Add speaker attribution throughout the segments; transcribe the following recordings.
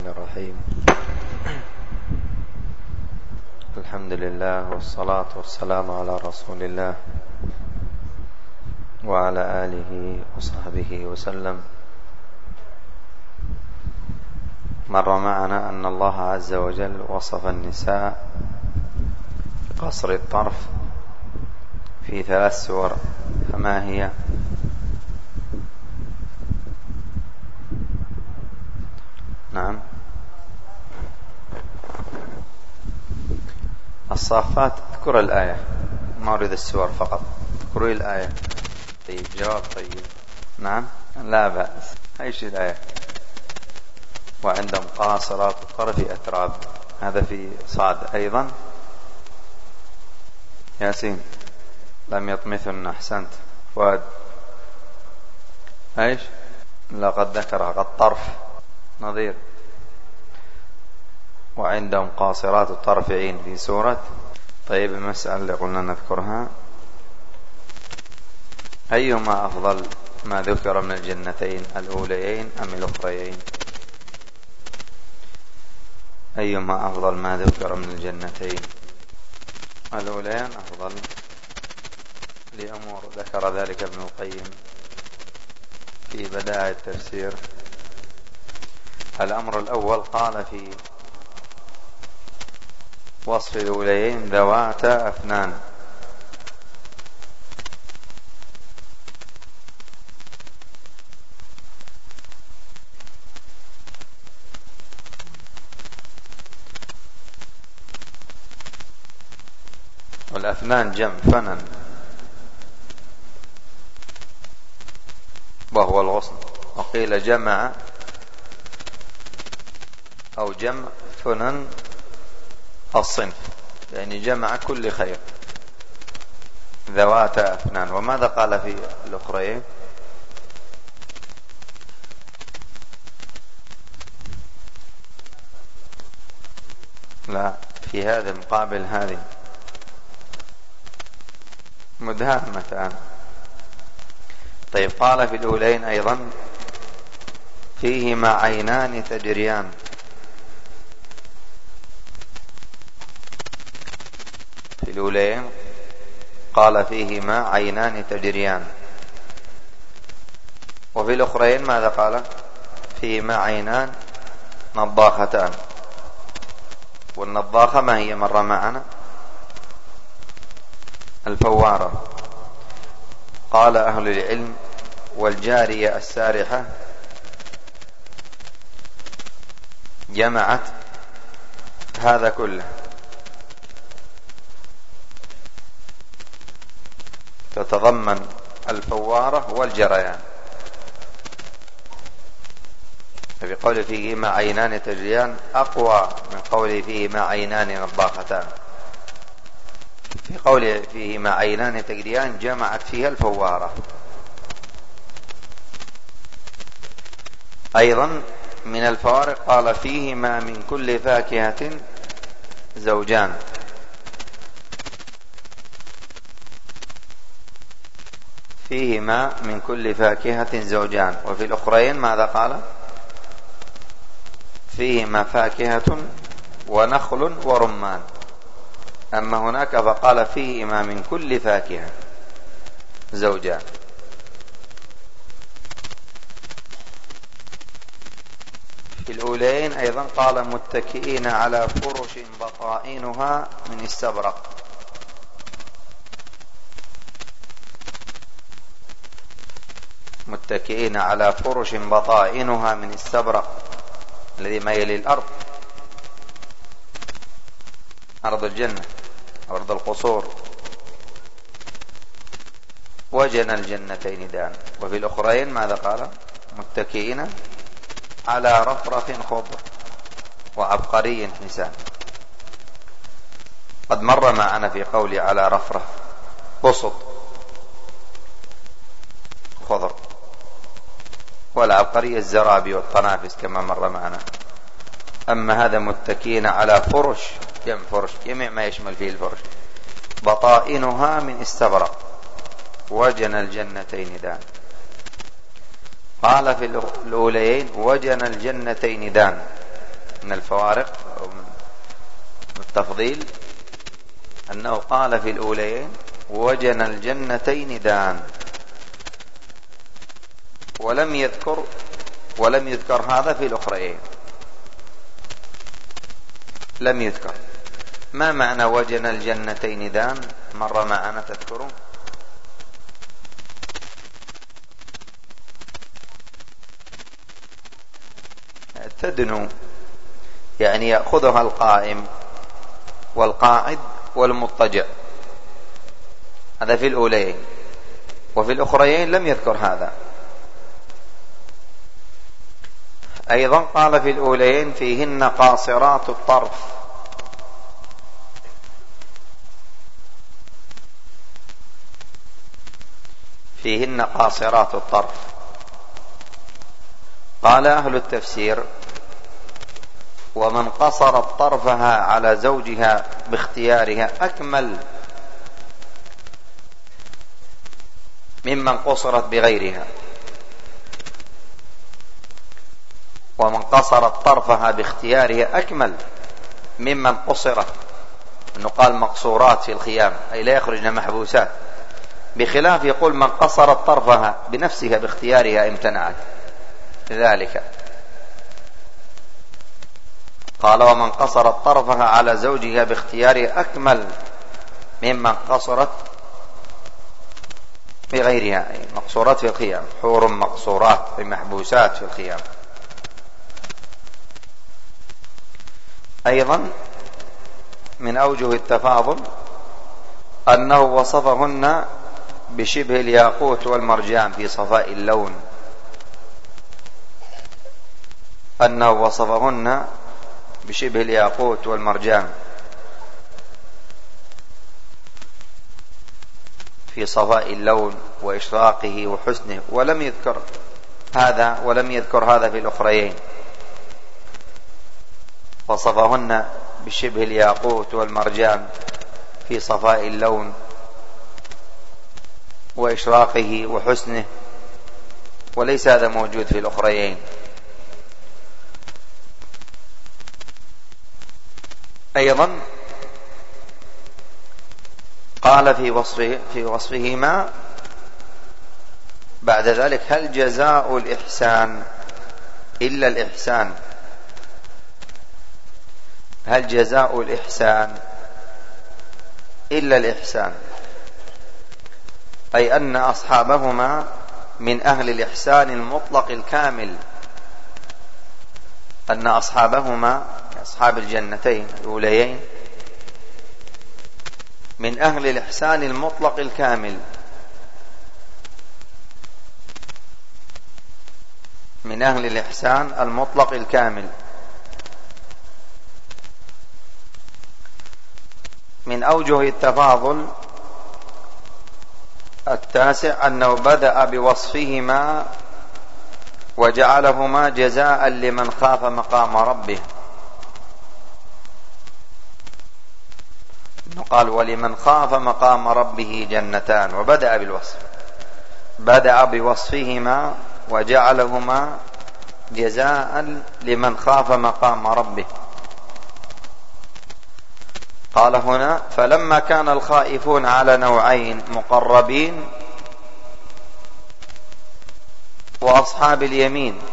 Speaker 1: الرحيم. الحمد لله والصلاة والسلام على رسول الله وعلى آله وصحبه وسلم. مر معنا أن الله عز وجل وصف النساء بقصر الطرف في 3 سور، فما هي؟ نعم، الصافات. اذكر الآية، ما أريد السور فقط، اذكروا الآية. طيب، جواب طيب. نعم، لا بأس. ايش الآية؟ وعندهم قاصرات الطرف أتراب، هذا في صاد أيضا. ياسين، لم يطمثن. أحسنت. فؤاد، ايش؟ لقد ذكرها الطرف. نظير، وعندهم قاصرات الطرف عين في سورة. طيب، المسألة اللي قلنا نذكرها، أيهما أفضل ما ذكر من الجنتين، الأوليين أم الأخريين؟ أيهما أفضل ما ذكر من الجنتين؟ الأوليين أفضل لأمور ذكر ذلك ابن القيم في بدائع التفسير. الأمر الأول قال في وصف الأوليين ذواتا أفنان، والأفنان جمع فنن وهو الغصن، وقيل جمع أو جمع فنن الصنف، يعني جمع كل خير. ذوات أفنان. وماذا قال في الأخرين؟ لا، في هذا مقابل هذه مدهامتان. طيب، قال في الأولين أيضا فيهما عينان تجريان. في الأولين قال فيهما عينان تجريان، وفي الأخرين ماذا قال؟ فيهما عينان نضاختان. والنضاخة ما هي؟ مر معنا الفوارة. قال أهل العلم والجارية السارحة جمعت هذا كله، تتضمن الفوارة والجريان. ففي قوله فيهما عينان تجريان أقوى من قوله فيهما عينان نضاختان. في قوله فيهما عينان تجريان جمعت فيها الفوارة. أيضا من الفوارق قال فيهما من كل فاكهة زوجان. فيهما من كل فاكهة زوجان. وفي الأخرين ماذا قال؟ فيهما فاكهة ونخل ورمان. أما هناك فقال فيهما من كل فاكهة زوجان. في الأولين أيضا قال متكئين على فرش بطائنها من استبرق. متكئين على فرش بطائنها من استبرق، الذي ما يلي الأرض، أرض الجنة، أرض القصور. وجنى الجنتين دان. وفي الأخرين ماذا قال؟ متكئين على رفرف خضر وعبقري حسان. قد مر معنا في قولي على رفرف بسط خضر، والعبقري الزرابي والطنافس كما مر معنا. أما هذا متكئين على فرش، جمع فرش، جميع ما يشمل فيه الفرش. بطائنها من استبرق وجنى الجنتين دان. قال في الأوليين وجنى الجنتين دان، من الفوارق أو من التفضيل أنه قال في الأولين وجن الجنتين دان، ولم يذكر هذا في الأخرين، لم يذكر. ما معنى وجن الجنتين دان؟ مر معنا تذكرون؟ تدنو يعني يأخذها القائم والقاعد والمضطجع، هذا في الأولين، وفي الأخرين لم يذكر هذا. أيضا قال في الأولين فيهن قاصرات الطرف، فيهن قاصرات الطرف. قال أهل التفسير ومن قصرت طرفها على زوجها باختيارها أكمل ممن قصرت بغيرها، ومن قصرت طرفها باختيارها أكمل ممن قصرت، أنه قال مقصورات في الخيام أي لا يخرجن محبوسات، بخلاف يقول من قصرت طرفها بنفسها باختيارها امتنعت ذلك. قال ومن قصرت طرفها على زوجها باختيارها أكمل ممن قصرت بغيرها، أي مقصورات في الخيام، حور مقصورات أي محبوسات في الخيام. أيضا من أوجه التفاضل أنه وصفهن بشبه الياقوت والمرجان في صفاء اللون، أنه وصفهن بشبه الياقوت والمرجان في صفاء اللون وإشراقه وحسنه، ولم يذكر هذا في الأخرين. وصفهن بشبه الياقوت والمرجان في صفاء اللون وإشراقه وحسنه، وليس هذا موجود في الأخرين. أيضا قال في وصفهما بعد ذلك هل جزاء الإحسان إلا الإحسان، هل جزاء الإحسان إلا الإحسان، أي أن أصحابهما من أهل الإحسان المطلق الكامل، أن أصحابهما أصحاب الجنتين الأوليين من أهل الإحسان المطلق الكامل، من أهل الإحسان المطلق الكامل. من أوجه التفاضل التاسع أنه بدأ بوصفهما وجعلهما جزاء لمن خاف مقام ربه، قال ولمن خاف مقام ربه جنتان، وبدأ بالوصف، بدأ بوصفهما وجعلهما جزاء لمن خاف مقام ربه. قال هنا فلما كان الخائفون على نوعين مقربين وأصحاب اليمين،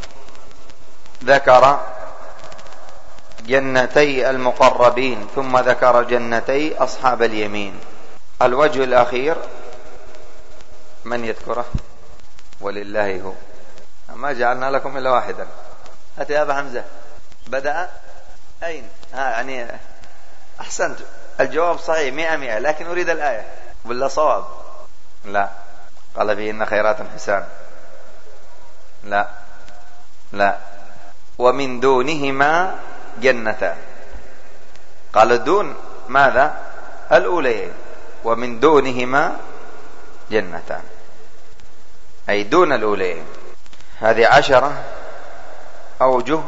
Speaker 1: ذكر جنتي المقربين ثم ذكر جنتي أصحاب اليمين. الوجه الأخير من يذكره؟ ولله هو، ما جعلنا لكم إلا واحدا. أتي يا أبا حمزة بدأ أين؟ يعني أحسنت، الجواب صحيح 100، لكن أريد الآية ولا صواب؟ لا. قال فيهن خيرات حسان، لا. ومن دونهما جنتان، قال دون ماذا؟ الأوليين، ومن دونهما جنتان أي دون الأوليين. هذه 10 أوجه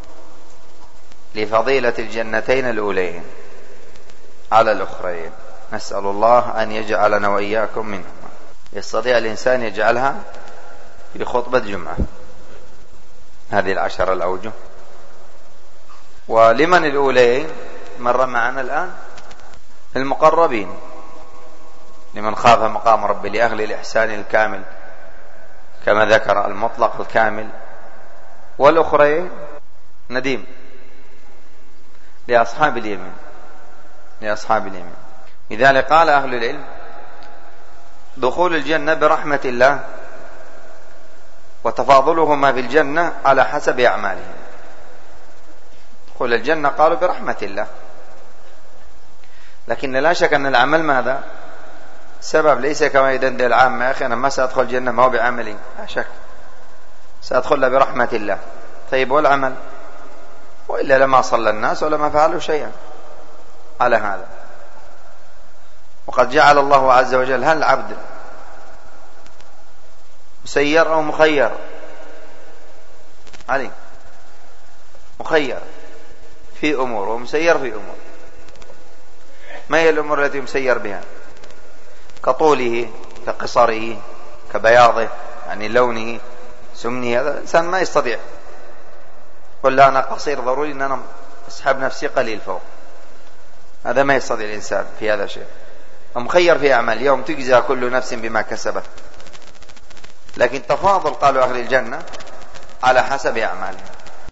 Speaker 1: لفضيلة الجنتين الأوليين على الأخرين. نسأل الله أن يجعلنا وإياكم منهم. يستطيع الإنسان يجعلها في خطبة جمعة، هذه 10 الأوجه. ولمن الأولين مر معنا الآن؟ المقربين، لمن خاف مقام ربه، لأهل الإحسان الكامل كما ذكر المطلق الكامل. والأخرين نديم لأصحاب اليمين، لأصحاب اليمين. لذلك قال أهل العلم دخول الجنة برحمة الله وتفاضلهما في الجنة على حسب أعمالهم. دخول الجنة قالوا برحمة الله، لكن لا شك أن العمل ماذا؟ سبب، ليس كما يدندن العامة يا أخي أنا ما سأدخل الجنة ما هو بعملي، لا شك سأدخلها برحمة الله. طيب والعمل؟ وإلا لما صلى الناس ولما فعلوا شيئا على هذا. وقد جعل الله عز وجل هل العبد مسير أو مخير؟ علي مخير في أمور ومسير في أمور. ما هي الأمور التي مسير بها؟ كطوله، كقصره، كبياضه يعني لونه، سمنه. هذا الإنسان ما يستطيع ولا أنا قصير ضروري أن أنا أسحب نفسي قليل فوق، هذا ما يستطيع الإنسان في هذا الشيء. مخير في أعمال، يوم تجزى كل نفس بما كسبت. لكن تفاضل قالوا أهل الجنة على حسب أعمالها.